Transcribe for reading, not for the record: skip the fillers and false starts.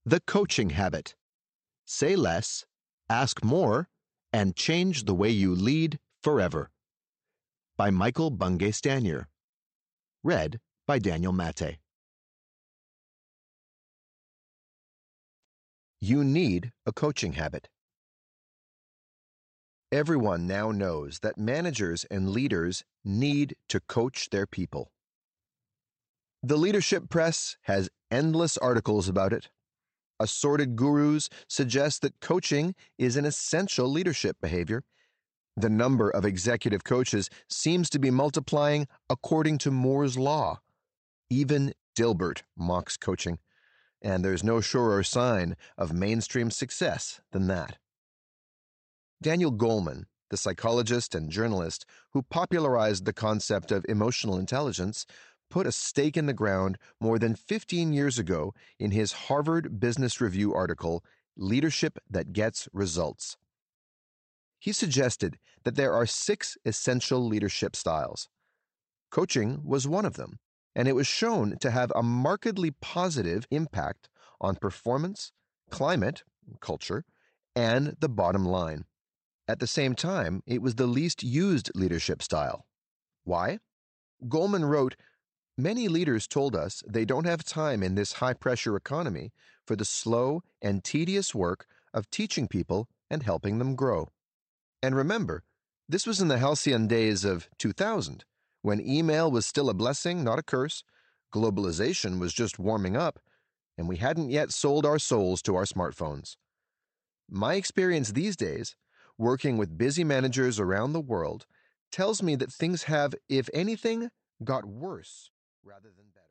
The Coaching Habit. Say less, ask more, and change the way you lead forever. By Michael Bungay Stanier. Read by Daniel Mate. You need a coaching habit. Everyone now knows that managers and leaders need to coach their people. The leadership press has endless articles about it. Assorted gurus suggest that coaching is an essential leadership behavior. The number of executive coaches seems to be multiplying according to Moore's law. Even Dilbert mocks coaching, and there's no surer sign of mainstream success than that. Daniel Goleman, the psychologist and journalist who popularized the concept of emotional intelligence, put a stake in the ground more than 15 years ago in his Harvard Business Review article, Leadership That Gets Results. He suggested that there are 6 essential leadership styles. Coaching was one of them, and it was shown to have a markedly positive impact on performance, climate, culture, and the bottom line. At the same time, it was the least used leadership style. Why? Goleman wrote, "Many leaders told us they don't have time in this high-pressure economy for the slow and tedious work of teaching people and helping them grow." And remember, this was in the halcyon days of 2000, when email was still a blessing, not a curse, globalization was just warming up, and we hadn't yet sold our souls to our smartphones. My experience these days, working with busy managers around the world, tells me that things have, if anything, got worse rather than better.